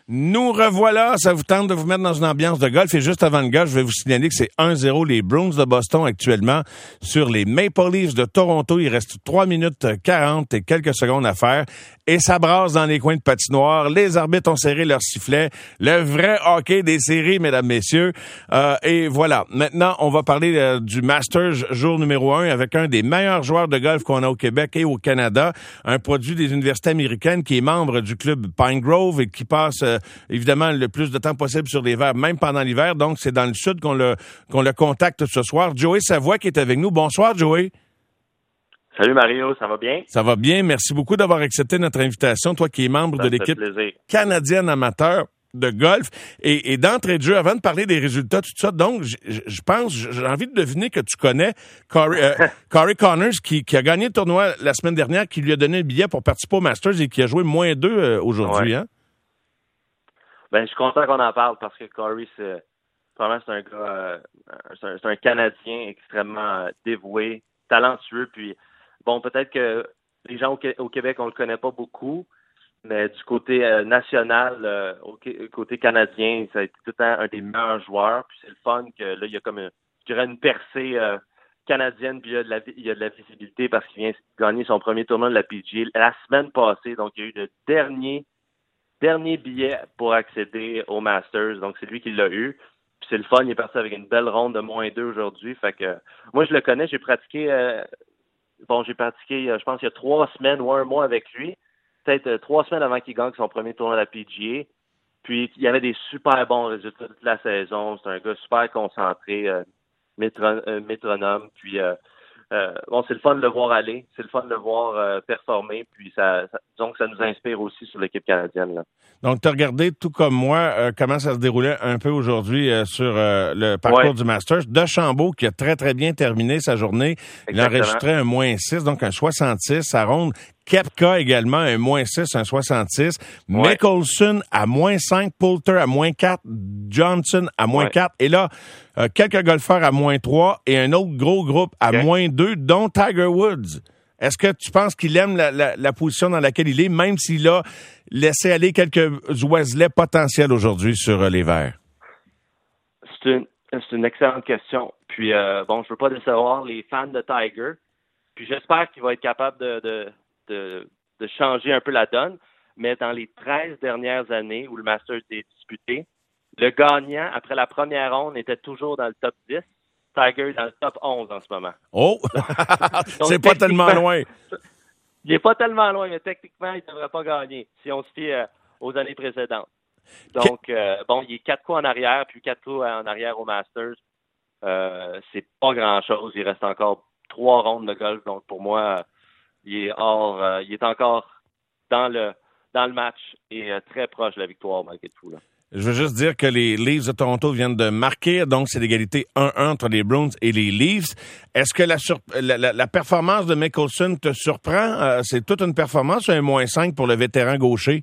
Nous revoilà. Ça vous tente de vous mettre dans une ambiance de golf. Et juste avant le golf, je vais vous signaler que c'est 1-0 les Bruins de Boston actuellement sur les Maple Leafs de Toronto. Il reste 3 minutes 40 et quelques secondes à faire. Et ça brasse dans les coins de patinoire. Les arbitres ont serré leurs sifflets. Le vrai hockey des séries, mesdames, messieurs. Et voilà. Maintenant, on va parler du Masters jour numéro 1 avec un des meilleurs joueurs de golf qu'on a au Québec et au Canada. Un produit des universités américaines qui est membre du club Pine Grove et qui passe évidemment le plus de temps possible sur les verres, même pendant l'hiver. Donc, c'est dans le sud qu'on le contacte ce soir. Joey Savoie qui est avec nous. Bonsoir, Joey. Salut Mario, ça va bien? Ça va bien. Merci beaucoup d'avoir accepté notre invitation. Toi qui es membre de l'équipe canadienne amateur de golf. Et d'entrée de jeu, avant de parler des résultats, tout ça, donc, je pense, j'ai envie de deviner que tu connais Corey Connors qui a gagné le tournoi la semaine dernière, qui lui a donné un billet pour participer au Masters et qui a joué -2 aujourd'hui, ouais. Hein? Ben, je suis content qu'on en parle parce que Corey, c'est un gars, c'est un Canadien extrêmement dévoué, talentueux, puis bon, peut-être que les gens au Québec, on le connaît pas beaucoup, mais du côté national, côté canadien, ça a été tout le temps un des meilleurs joueurs. Puis c'est le fun que là, il y a comme une percée canadienne, puis il y a de la visibilité parce qu'il vient gagner son premier tournoi de la PGA la semaine passée. Donc, il y a eu le dernier billet pour accéder au Masters. Donc, c'est lui qui l'a eu. Puis c'est le fun, il est parti avec une belle ronde de -2 aujourd'hui. Fait que moi, je le connais, j'ai pratiqué, je pense, il y a 3 semaines ou 1 mois avec lui. Peut-être 3 semaines avant qu'il gagne son premier tournoi de la PGA. Puis, il y avait des super bons résultats toute la saison. C'est un gars super concentré, métronome. Puis, c'est le fun de le voir aller. C'est le fun de le voir performer. Puis, disons que ça nous inspire aussi sur l'équipe canadienne, là. Donc, tu as regardé, tout comme moi, comment ça se déroulait un peu aujourd'hui sur le parcours du Masters. DeChambeau, qui a très, très bien terminé sa journée. Exactement. Il a enregistré un -6, donc un 66, sa ronde. Koepka également, un -6, un 66. Ouais. Mickelson à -5, Poulter à -4, Johnson à -4. Et là, quelques golfeurs à -3 et un autre gros groupe à -2, dont Tiger Woods. Est-ce que tu penses qu'il aime la position dans laquelle il est, même s'il a laissé aller quelques oiselets potentiels aujourd'hui sur les verts? C'est une excellente question. Puis, je veux pas décevoir les fans de Tiger. Puis, j'espère qu'il va être capable de changer un peu la donne. Mais dans les 13 dernières années où le Masters est disputé, le gagnant, après la première ronde, était toujours dans le top 10. Tiger est dans le top 11 en ce moment. Oh! Donc, c'est pas tellement loin. Il est pas tellement loin, mais techniquement, il ne devrait pas gagner si on se fie aux années précédentes. Donc, il est 4 coups en arrière, puis 4 coups en arrière au Masters. C'est pas grand-chose. Il reste encore 3 rondes de golf. Donc, pour moi, il est encore dans le match et très proche de la victoire, malgré tout, là. Je veux juste dire que les Leafs de Toronto viennent de marquer, donc c'est l'égalité 1-1 entre les Bruins et les Leafs. Est-ce que la performance de Mickelson te surprend? C'est toute une performance ou un -5 pour le vétéran gaucher?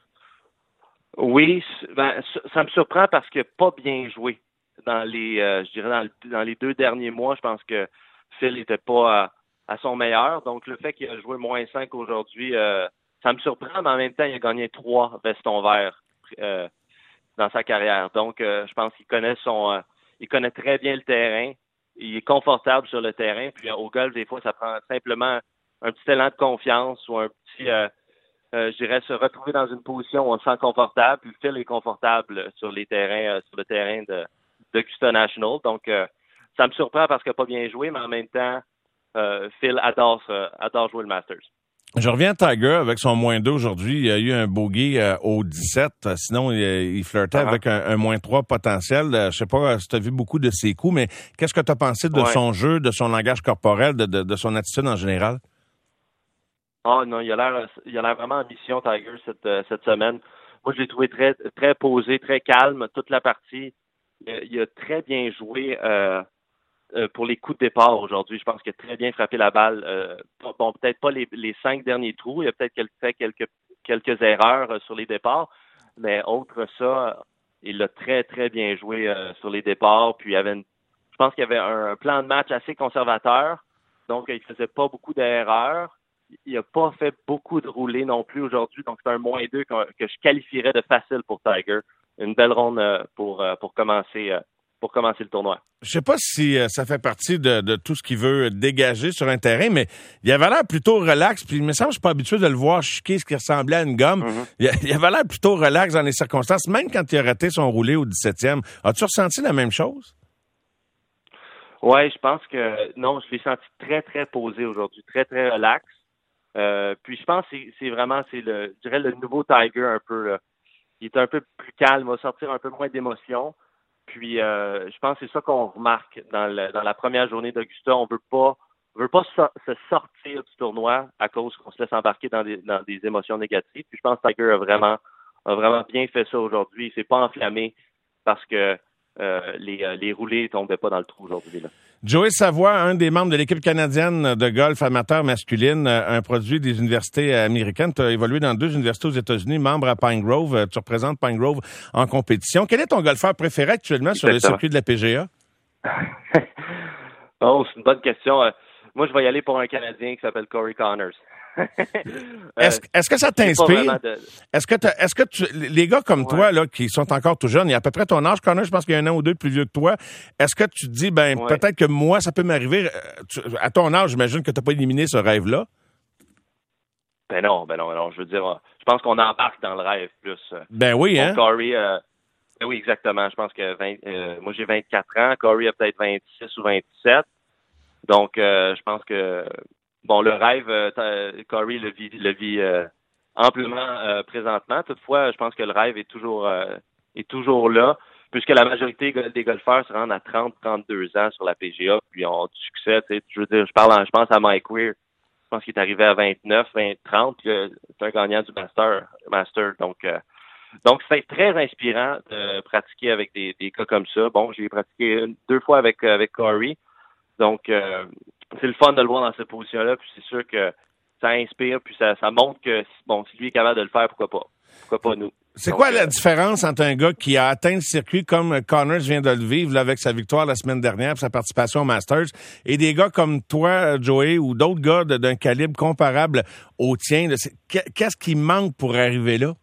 Oui, ça me surprend parce qu'il n'a pas bien joué dans dans les 2 derniers mois. Je pense que Phil n'était pas à son meilleur. Donc, le fait qu'il a joué -5 aujourd'hui, ça me surprend, mais en même temps, il a gagné 3 vestons verts dans sa carrière. Donc, je pense qu'il il connaît très bien le terrain. Il est confortable sur le terrain. Puis au golf, des fois, ça prend simplement un petit élan de confiance ou un petit, se retrouver dans une position où on se sent confortable. Puis Phil est confortable sur le terrain d'Augusta National. Donc, ça me surprend parce qu'il n'a pas bien joué, mais en même temps, Phil adore jouer le Masters. Je reviens à Tiger avec son -2 aujourd'hui. Il y a eu un bogey au 17. Sinon, il flirtait avec un -3 potentiel. Je sais pas si tu as vu beaucoup de ses coups, mais qu'est-ce que tu as pensé de son jeu, de son langage corporel, de son attitude en général? Ah non, il a l'air vraiment en mission, Tiger, cette semaine. Moi, je l'ai trouvé très, très posé, très calme toute la partie. Il a très bien joué pour les coups de départ aujourd'hui. Je pense qu'il a très bien frappé la balle. Peut-être pas les 5 derniers trous. Il a peut-être fait quelques erreurs sur les départs. Mais autre ça, il a très, très bien joué sur les départs. Puis je pense qu'il y avait un plan de match assez conservateur. Donc, il faisait pas beaucoup d'erreurs. il n'a pas fait beaucoup de roulés non plus aujourd'hui, donc c'est un -2 que je qualifierais de facile pour Tiger. Une belle ronde pour commencer le tournoi. Je sais pas si ça fait partie de tout ce qu'il veut dégager sur un terrain, mais il avait l'air plutôt relax, puis il me semble que je suis pas habitué de le voir chiquer ce qui ressemblait à une gomme. Il avait l'air plutôt relax dans les circonstances, même quand il a raté son roulé au 17e. As-tu ressenti la même chose? Ouais, je pense que non, je l'ai senti très, très posé aujourd'hui, très, très relax. Puis je pense que je dirais le nouveau Tiger un peu, là. Il est un peu plus calme, va sortir un peu moins d'émotion. Puis je pense que c'est ça qu'on remarque dans la première journée d'Augusta. On veut pas se sortir du tournoi à cause qu'on se laisse embarquer dans des émotions négatives. Puis je pense que Tiger a vraiment bien fait ça aujourd'hui. Il s'est pas enflammé parce que les roulés tombaient pas dans le trou aujourd'hui, là. Joey Savoie, un des membres de l'équipe canadienne de golf amateur masculine, un produit des universités américaines. Tu as évolué dans 2 universités aux États-Unis, membre à Pine Grove. Tu représentes Pine Grove en compétition. Quel est ton golfeur préféré actuellement sur le circuit de la PGA? Oh, c'est une bonne question. Moi, je vais y aller pour un Canadien qui s'appelle Corey Connors. Est-ce que ça t'inspire? Est-ce que les gars comme toi, là, qui sont encore tout jeunes, il y a à peu près ton âge, Connor, je pense qu'il y a 1 an ou 2 plus vieux que toi, est-ce que tu te dis, peut-être que moi, ça peut m'arriver, à ton âge, j'imagine que tu n'as pas éliminé ce rêve-là? Ben non. Je veux dire, je pense qu'on embarque dans le rêve plus. Ben oui, hein? Corey, oui, exactement. Je pense que moi, j'ai 24 ans. Corey a peut-être 26 ou 27. Donc, je pense que le rêve, Corey le vit amplement présentement. Toutefois, je pense que le rêve est toujours là, puisque la majorité des golfeurs se rendent à 30-32 ans sur la PGA, puis ont du succès. Je veux dire, je pense à Mike Weir. Je pense qu'il est arrivé à 29, 30, puis c'est un gagnant du Master. Donc c'est très inspirant de pratiquer avec des gars comme ça. Bon, j'ai pratiqué 2 fois avec Corey. Donc, c'est le fun de le voir dans cette position-là, puis c'est sûr que ça inspire, puis ça montre que, si lui est capable de le faire, pourquoi pas? Pourquoi pas nous? C'est quoi la différence entre un gars qui a atteint le circuit comme Connors vient de le vivre là, avec sa victoire la semaine dernière, sa participation au Masters, et des gars comme toi, Joey, ou d'autres gars d'un calibre comparable au tien? Qu'est-ce qui manque pour arriver là?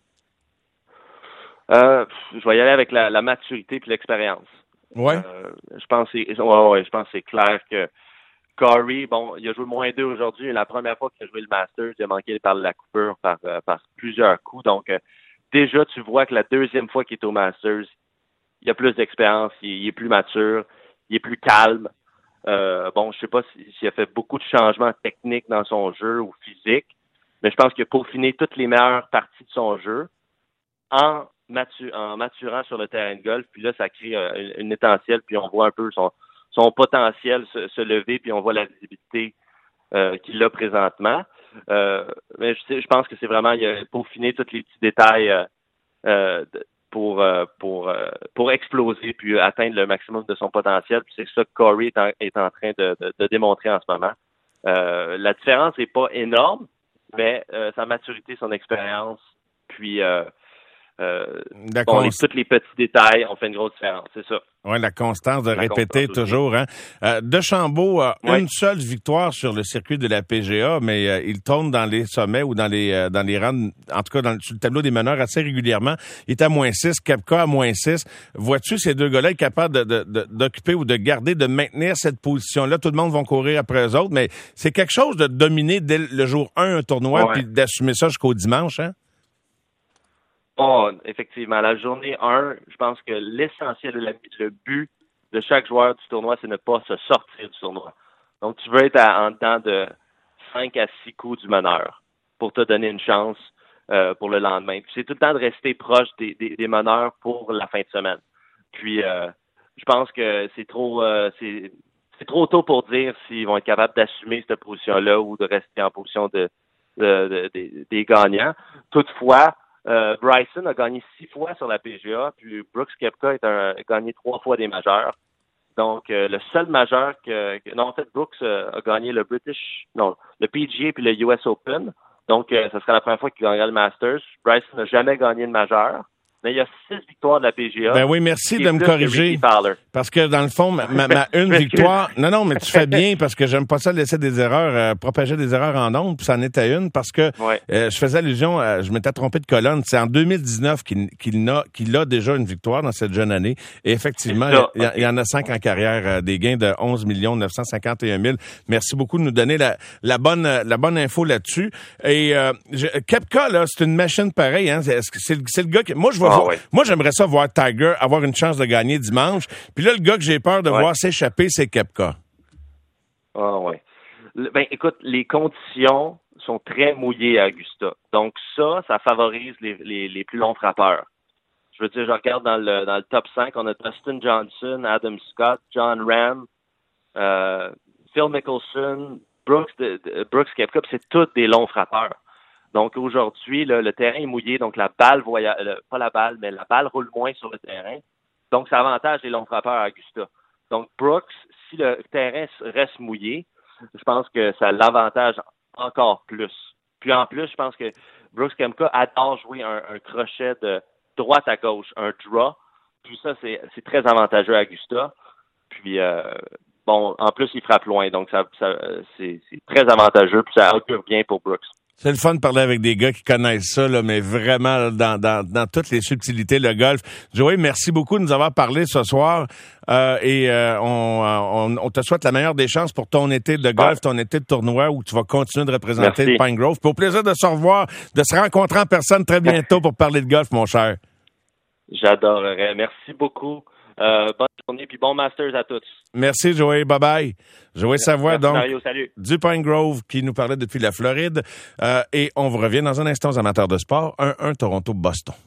Je vais y aller avec la maturité puis l'expérience. Ouais. Je pense que c'est clair que Corey, il a joué -2 aujourd'hui. La première fois qu'il a joué le Masters, il a manqué par la coupure par plusieurs coups. Donc, déjà, tu vois que la deuxième fois qu'il est au Masters, il a plus d'expérience, il est plus mature, il est plus calme. Je sais pas s'il a fait beaucoup de changements techniques dans son jeu ou physique, mais je pense qu'il a peaufiné toutes les meilleures parties de son jeu en maturant sur le terrain de golf, puis là, ça crée une étincelle, puis on voit un peu son potentiel se lever, puis on voit la visibilité qu'il a présentement. Mais je pense que c'est vraiment, il a peaufiné tous les petits détails pour exploser, puis atteindre le maximum de son potentiel, puis c'est ça que Corey est en train de démontrer en ce moment. La différence n'est pas énorme, mais sa maturité, son expérience, puis tous les petits détails ont fait une grosse différence, c'est ça. Oui, la constance de répéter toujours. Hein? DeChambeau a une seule victoire sur le circuit de la PGA, mais il tourne dans les sommets ou dans les rangs, en tout cas sur le tableau des meneurs assez régulièrement. Il est à -6, Koepka à -6. Vois-tu ces 2 gars-là être capables d'occuper ou de garder, de maintenir cette position-là? Tout le monde va courir après eux autres, mais c'est quelque chose de dominer dès le jour 1 un tournoi, puis d'assumer ça jusqu'au dimanche, hein? Oh, effectivement. La journée 1, je pense que l'essentiel, le but de chaque joueur du tournoi, c'est de ne pas se sortir du tournoi. Donc, tu veux être en dedans de 5 à 6 coups du meneur pour te donner une chance pour le lendemain. Puis c'est tout le temps de rester proche des meneurs pour la fin de semaine. Puis, je pense que c'est trop tôt pour dire s'ils vont être capables d'assumer cette position-là ou de rester en position des gagnants. Toutefois, Bryson a gagné 6 fois sur la PGA, puis Brooks Koepka a gagné 3 fois des majeurs. Donc, le seul majeur Brooks a gagné le PGA puis le US Open. Donc, ce serait la première fois qu'il gagnerait le Masters. Bryson n'a jamais gagné de majeur. mais il y a 6 victoires de la PGA. Ben oui, merci de me corriger. Parce que dans le fond, ma une victoire... Non, mais tu fais bien parce que j'aime pas ça laisser des erreurs, propager des erreurs en ondes, puis ça en était une parce que je faisais allusion, je m'étais trompé de colonne. C'est en 2019 qu'il a déjà une victoire dans cette jeune année. Et effectivement, il y en a 5 en carrière, des gains de 11 951 000. Merci beaucoup de nous donner la bonne info là-dessus. Et Koepka, là, c'est une machine pareille. Hein? C'est le gars que... Moi, j'aimerais ça voir Tiger avoir une chance de gagner dimanche. Puis là, le gars que j'ai peur de voir s'échapper, c'est Koepka. Ah oui. Ben, écoute, les conditions sont très mouillées à Augusta. Donc ça favorise les plus longs frappeurs. Je veux dire, je regarde dans le top 5, on a Dustin Johnson, Adam Scott, John Ram, Phil Mickelson, Brooks Koepka, c'est tous des longs frappeurs. Donc aujourd'hui, le terrain est mouillé, donc la balle pas la balle, mais la balle roule moins sur le terrain. Donc ça avantage les longs frappeurs à Augusta. Donc Brooks, si le terrain reste mouillé, je pense que ça l'avantage encore plus. Puis en plus, je pense que Brooks Koepka adore jouer un crochet de droite à gauche, un draw. Puis ça, c'est très avantageux à Augusta. Puis en plus, il frappe loin, donc c'est très avantageux, puis ça augure bien pour Brooks. C'est le fun de parler avec des gars qui connaissent ça, là, mais vraiment dans toutes les subtilités, le golf. Joey, merci beaucoup de nous avoir parlé ce soir. On te souhaite la meilleure des chances pour ton été de golf, ton été de tournoi où tu vas continuer de représenter le Pine Grove. Puis au plaisir de se revoir, de se rencontrer en personne très bientôt pour parler de golf, mon cher. J'adorerais. Merci beaucoup. Bonne journée puis bon Masters à tous. Merci, Joey. Bye-bye. Joey Savoie, donc, salut. du Pine Grove, qui nous parlait depuis la Floride. Et on vous revient dans un instant aux amateurs de sport. 1-1 Toronto-Boston.